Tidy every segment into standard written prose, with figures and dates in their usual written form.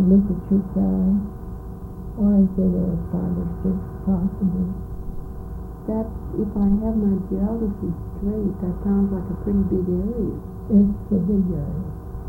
look at your guy. Or I say there are 5 or 6 possibly. That's, if I have my geography straight, that sounds like a pretty big area. It's a big area.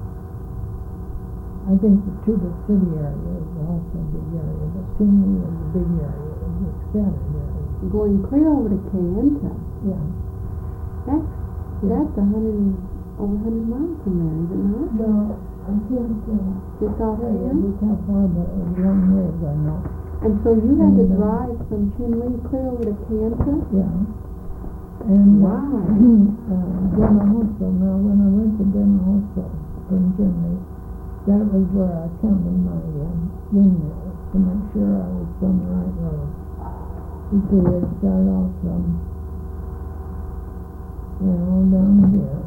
I think the Tuba City area is also a big area, but Tinley is a big area, it's a scattered area. Going clear over to Kayenta. Yeah. That's over 100 miles from there, is it not? No, I can't Just off tell here? you how far, but it was a long ways, I know. And so you had to drive from Chinle clear over to Kayenta? Yeah. And wow. Demahoso, now when I went to Demahoso from Chinle, that was where I counted my windmills to make sure I was on the right road. You see, it started off from, down here,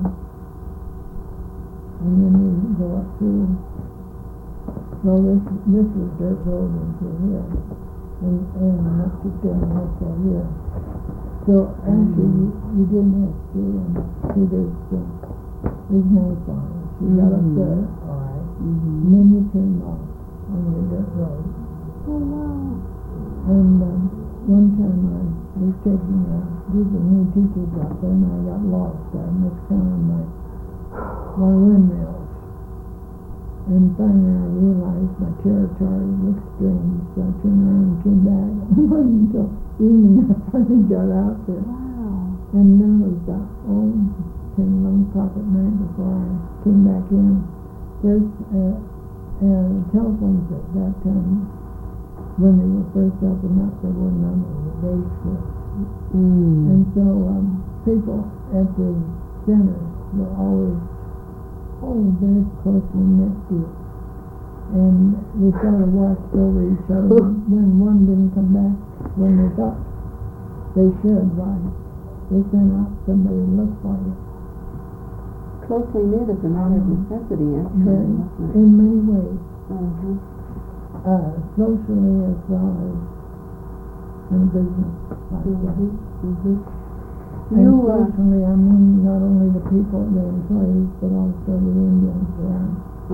and then you go up through, well, this is dirt road into here, and up to Demahoso here. So actually, you didn't have to, see, there's no farms. You got up there, all right. And then you turn off on your dirt road. Oh, wow. And one time I was taking a group of new teachers out there, and I got lost. I miscounted my windmills. And finally I realized my territory looked strange, so I turned around and came back. It wasn't until evening I finally got out there. Wow. And then it was about 10, 11 o'clock at night before I came back in. There's telephones at that time, when they were first opened up, there were none of the day schools. And so people at the center were always very closely knit group. And they sort of watched over each other. When one didn't come back when they thought they should, they sent out somebody to look for you. Closely knit is a matter of necessity, actually. In many ways. Uh-huh. Socially as well as in business like that. And socially, I mean not only the people, the employees, but also the Indians around.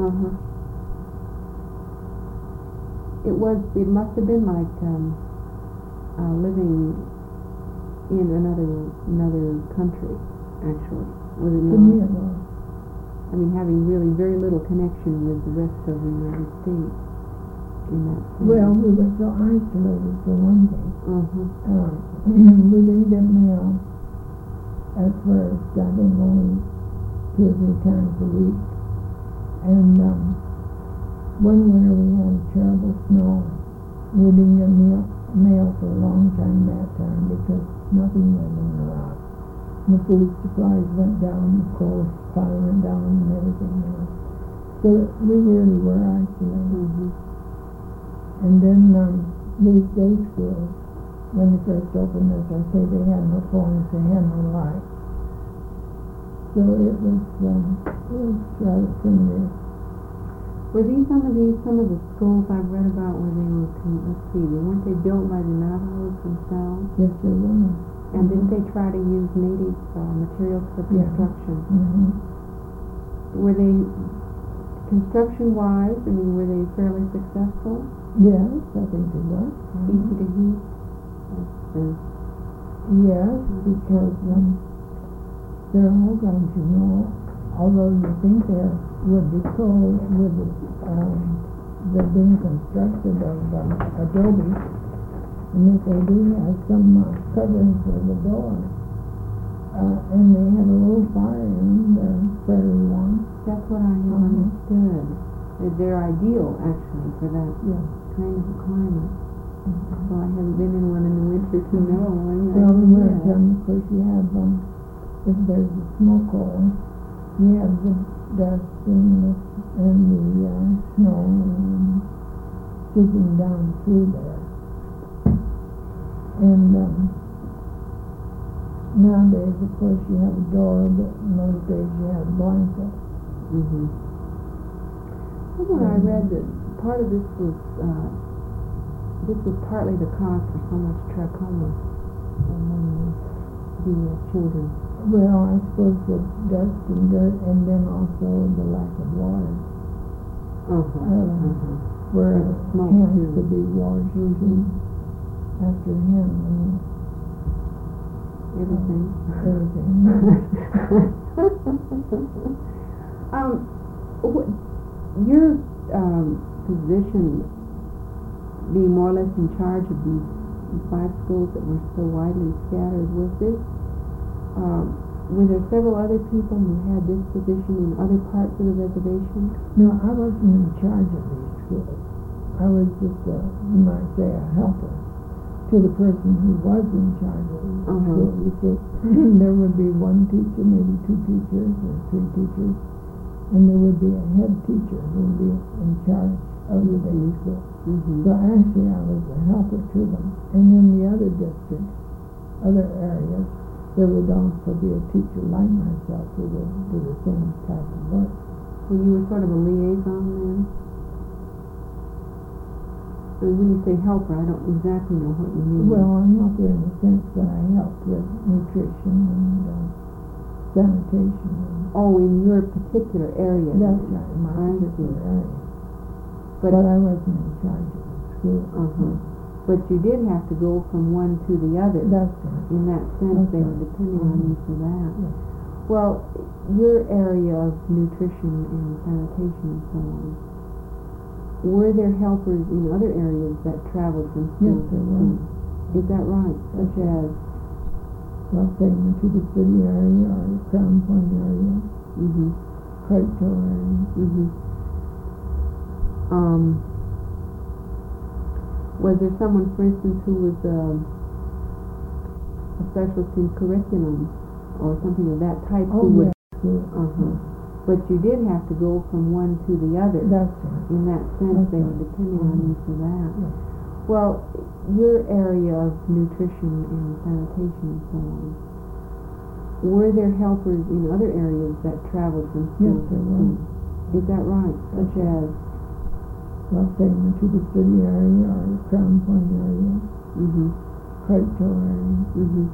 It must have been like living in another country, actually. Was it not? To me it was. I mean, having really very little connection with the rest of the United States in that sense. Well, we were so isolated for one thing. We didn't get mail at first, I think only 2 or 3 times a week. And one winter we had terrible snow. We didn't get mail for a long time that time because nothing went in the rock. The food supplies went down, the coal supply went down, and everything else. So we really were isolated. And then these day schools, when they first opened, as I say, they had no phones, they had no light. So it was rather primitive. Were these some of the schools I've read about where they were, weren't they built by the Navajos themselves? Yes, they were. And didn't they try to use native materials for construction? Were they, construction-wise, were they fairly successful? Yes, I think they were. Easy to heat? Yes, because they're all going to know, although you think there would be cold with they're being constructed of adobe, and if they do have some covering for the door, and they have a little fire in them, they're fairly warm. That's what I have understood. They're ideal, actually, for that kind of a climate. So I haven't been in one in the winter to know. Well, in winter, of course, you have, if there's a smoke hole, you have the dust and the snow seeping down through there. And nowadays, of course, you have a door, but in those days you had a blanket. Somewhere I read that part of this was partly the cause for so much trachoma among the children. Well, I suppose the dust and dirt, and then also the lack of water. where the smoke hands too. to be washed after him and Everything. Your position, being more or less in charge of these 5 schools that were so widely scattered, was this, were there several other people who had this position in other parts of the reservation? No, I wasn't in charge of these schools. I was just, you might say, a helper to the person who was in charge of these schools. You see, there would be 1 teacher, maybe 2 teachers or 3 teachers, and there would be a head teacher who would be in charge of the day school. So actually I was a helper to them. And in the other districts, other areas, there would also be a teacher like myself who would do the same type of work. Well, you were sort of a liaison then? I mean, when you say helper, I don't exactly know what you mean. Well, I'm a helper in the sense that I help with nutrition and sanitation. In your particular area? That's right, in my particular area. But I wasn't in charge of the school. But you did have to go from one to the other. That's right. In that sense, they were depending on you for that. Yes. Well, your area of nutrition and sanitation and so on, were there helpers in other areas that traveled from school to school? Is that right? Such as? Well, say in the Tuba City area or Crown Point area, Craigto area. Was there someone, for instance, who was a specialist in curriculum or something of that type? But you did have to go from one to the other. That's right. In that sense, they were depending on you for that. Yes. Well, your area of nutrition and sanitation and so on, were there helpers in other areas that traveled from school? Yes, there were. Is that right? Such as? Well, say in the Tuba City area or Crown Point area, Craigto area.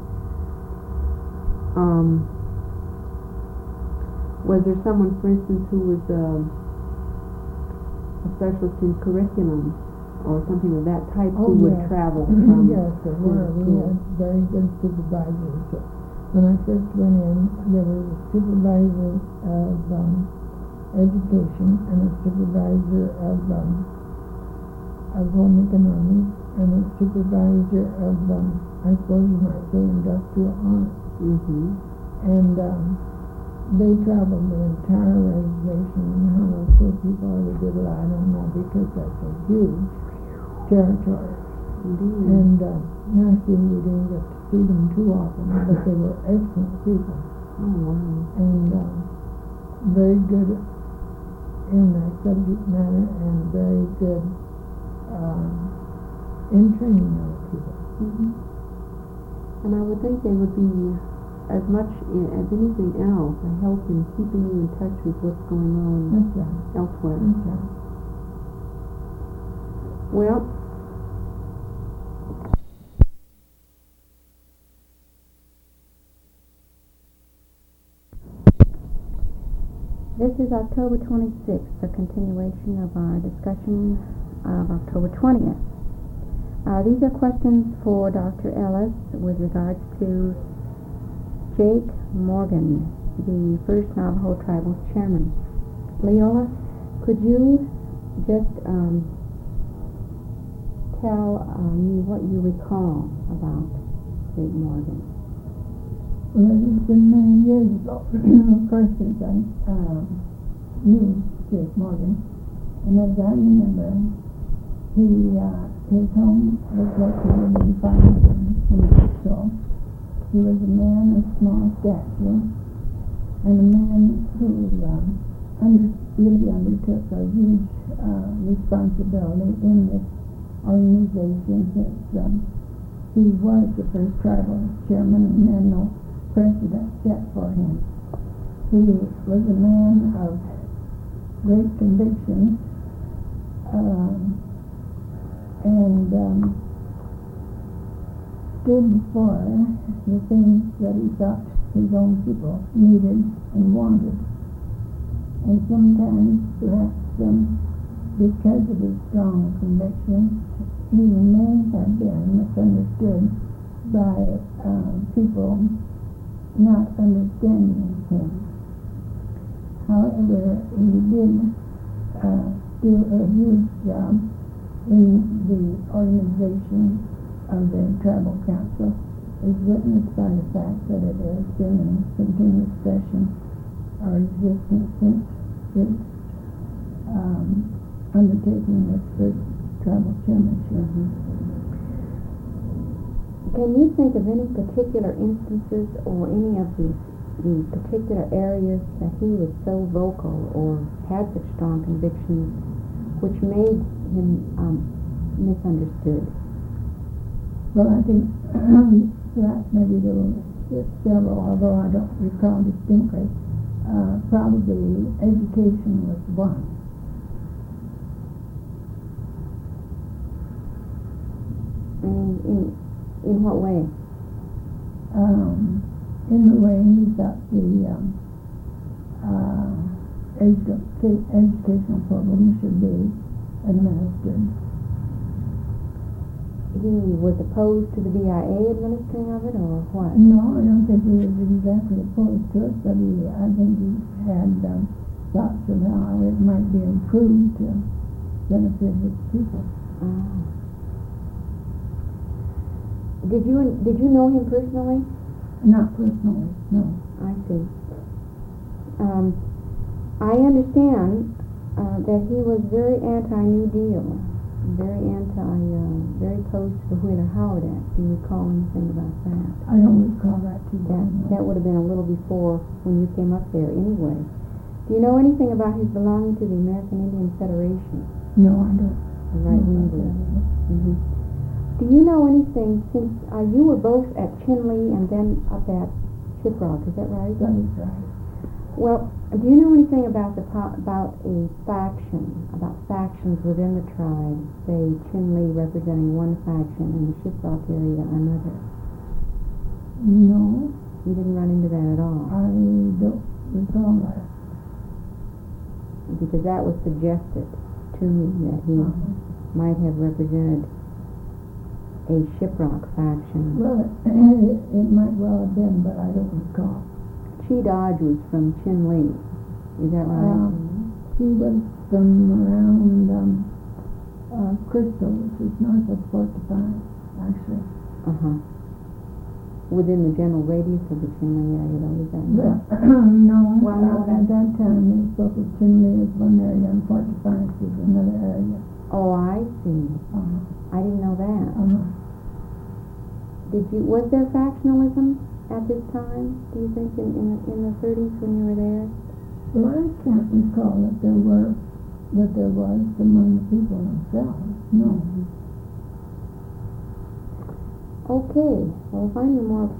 Was there someone, for instance, who was a specialist in curriculum or something of that type who would travel from? Yes, there were. We had very good supervisors. When I first went in, there was a supervisor of education and a supervisor of home economics and a supervisor of, I suppose you might say, industrial arts. And they traveled the entire reservation, and how those poor people ever did it, I don't know, because that's a huge territory. And naturally we didn't get to see them too often, but they were excellent people. And very good in their subject matter and very good in training other people. And I would think they would be as much as anything else a help in keeping you in touch with what's going on elsewhere. That's right. Well, this is October 26th, a continuation of our discussion of October 20th. These are questions for Dr. Ellis with regards to Jake Morgan, the first Navajo Tribal Chairman. Leola, could you just tell me what you recall about Jake Morgan? Well, it's been many years ago, of course, since I knew Jake Morgan. And as I remember, his home was located in Farmington, New Mexico. He was a man of small stature and a man who really undertook a huge responsibility in this organization since he was the first tribal chairman and then no precedent set for him. He was a man of great conviction and stood for the things that he thought his own people needed and wanted. And sometimes perhaps because of his strong convictions, he may have been misunderstood by people not understanding him. However, he did do a huge job in the organization of the Tribal Council, is witnessed by the fact that it has been in continuous session or existence since its undertaking its first tribal chairmanship. Can you think of any particular instances or any of the particular areas that he was so vocal or had such strong convictions which made him misunderstood? Well, I think that maybe there were several, although I don't recall distinctly. Probably education was one. In what way? In the way he thought the educational program should be administered. He was opposed to the BIA administering of it, or what? No, I don't think he was exactly opposed to it, but I think he had thoughts of how it might be improved to benefit his people. Oh. Did you know him personally? Not personally, no. I see. I understand that he was very anti-New Deal, very opposed to the Wheeler-Howard Act. Do you recall anything about that? I don't recall that too well. That would have been a little before when you came up there anyway. Do you know anything about his belonging to the American Indian Federation? No, I don't. The right-wing group. Mm-hmm. Do you know anything, since you were both at Chinle and then up at Shiprock, is that right? That is right. Well, do you know anything about about factions within the tribe, say Chinle representing one faction and the Shiprock area another? No. You didn't run into that at all? I don't recall that. Because that was suggested to me that he might have represented a Shiprock faction. Well, it might well have been, but I don't recall. Chi Dodge was from Chinle, is that right? He was from around Crystal, which is north of Fort Defiance, actually. Within the general radius of the Chinle area, though, is that right? No, Well, at that time they spoke of Chinle as one area and Fort Defiance is another area. Oh, I see. I didn't know that. Was there factionalism at this time, do you think, in the 30s when you were there? Well, I can't recall that there was among the people themselves. No. Okay. Well, if I knew more.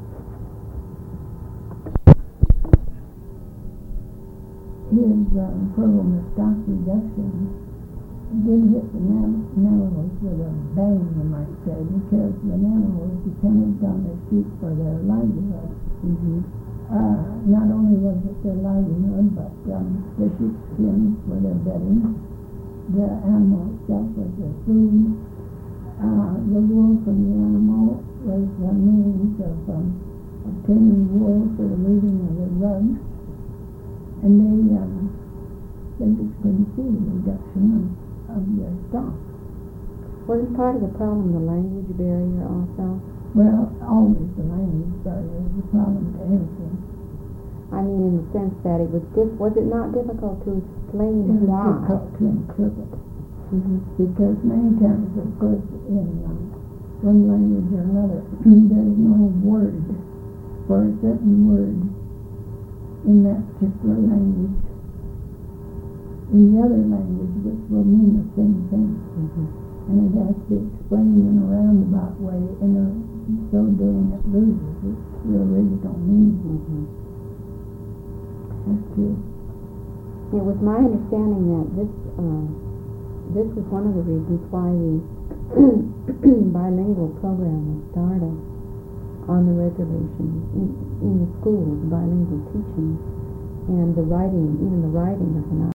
His program of stock reduction did hit the Navajos with a bang, you might say, because the Navajos depended on their sheep for their livelihood. Not only was it their livelihood, but the sheep skins were their bedding, the animal itself was their food, the wool from the animal was the means of obtaining wool for the weaving of the rugs, and they just couldn't see the reduction of their stock. Wasn't part of the problem the language barrier also? Well, always the language barrier is a problem to anything. I mean, in the sense that it was it not difficult to explain It was why? difficult to interpret. Because many times, of course, in one language or another, there is no word for a certain word in that particular language in the other language, which will mean the same thing. And it has to be explained in a roundabout way, and so doing it loses its original meaning. That's true. It was my understanding that this was one of the reasons why the bilingual program was started on the reservation in the schools, bilingual teaching, and even the writing of the